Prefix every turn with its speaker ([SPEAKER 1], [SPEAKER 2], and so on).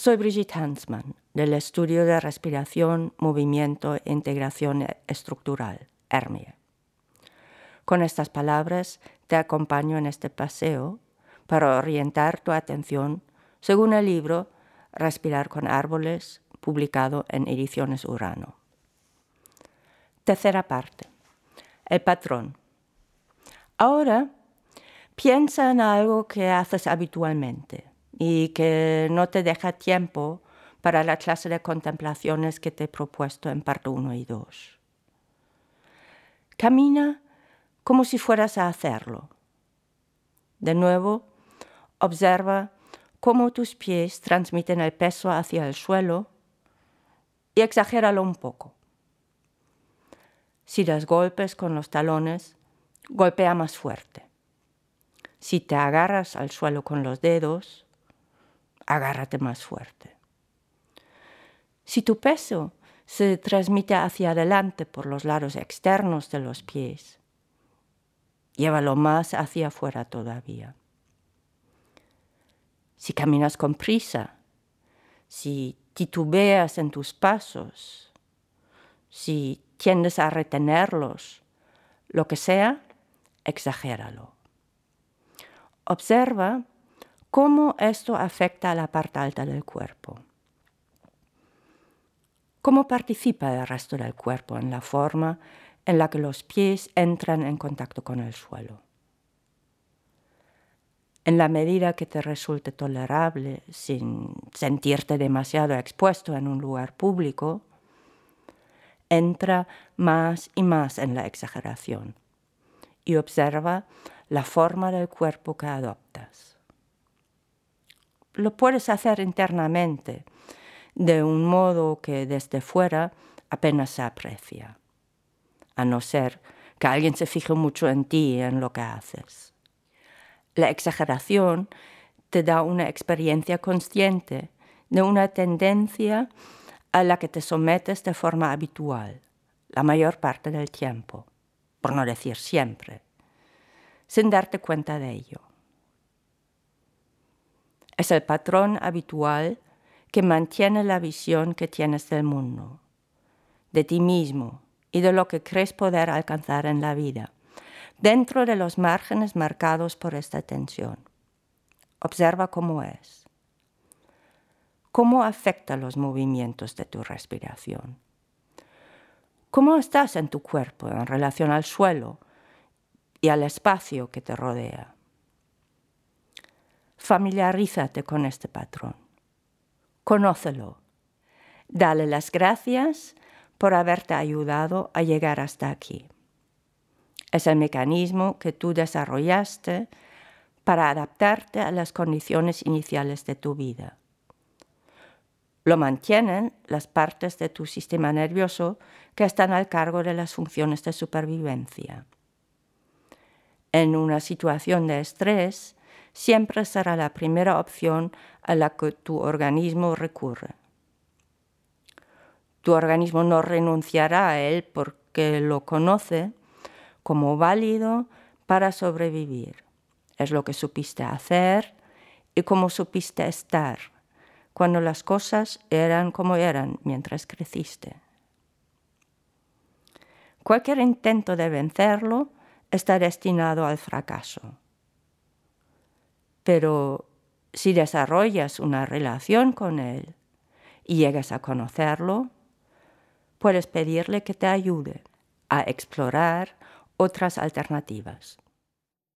[SPEAKER 1] Soy Brigitte Hansmann, del Estudio de Respiración, Movimiento e Integración Estructural, ERMIE. Con estas palabras te acompaño en este paseo para orientar tu atención según el libro Respirar con árboles, publicado en Ediciones Urano. Tercera parte. El patrón. Ahora piensa en algo que haces habitualmente y que no te deja tiempo para la clase de contemplaciones que te he propuesto en parte 1 y 2. Camina como si fueras a hacerlo. De nuevo, observa cómo tus pies transmiten el peso hacia el suelo y exagéralo un poco. Si das golpes con los talones, golpea más fuerte. Si te agarras al suelo con los dedos, agárrate más fuerte. Si tu peso se transmite hacia adelante por los lados externos de los pies, llévalo más hacia afuera todavía. Si caminas con prisa, si titubeas en tus pasos, si tiendes a retenerlos, lo que sea, exagéralo. Observa cómo esto afecta a la parte alta del cuerpo. ¿Cómo participa el resto del cuerpo en la forma en la que los pies entran en contacto con el suelo? En la medida que te resulte tolerable, sin sentirte demasiado expuesto en un lugar público, entra más y más en la exageración y observa la forma del cuerpo que adoptas. Lo puedes hacer internamente, de un modo que desde fuera apenas se aprecia, a no ser que alguien se fije mucho en ti y en lo que haces. La exageración te da una experiencia consciente de una tendencia a la que te sometes de forma habitual, la mayor parte del tiempo, por no decir siempre, sin darte cuenta de ello. Es el patrón habitual que mantiene la visión que tienes del mundo, de ti mismo y de lo que crees poder alcanzar en la vida, dentro de los márgenes marcados por esta tensión. Observa cómo es. ¿Cómo afecta los movimientos de tu respiración? ¿Cómo estás en tu cuerpo en relación al suelo y al espacio que te rodea? Familiarízate con este patrón. Conócelo. Dale las gracias por haberte ayudado a llegar hasta aquí. Es el mecanismo que tú desarrollaste para adaptarte a las condiciones iniciales de tu vida. Lo mantienen las partes de tu sistema nervioso que están al cargo de las funciones de supervivencia. En una situación de estrés, siempre será la primera opción a la que tu organismo recurre. Tu organismo no renunciará a él porque lo conoce como válido para sobrevivir. Es lo que supiste hacer y cómo supiste estar cuando las cosas eran como eran mientras creciste. Cualquier intento de vencerlo está destinado al fracaso. Pero si desarrollas una relación con él y llegas a conocerlo, puedes pedirle que te ayude a explorar otras alternativas.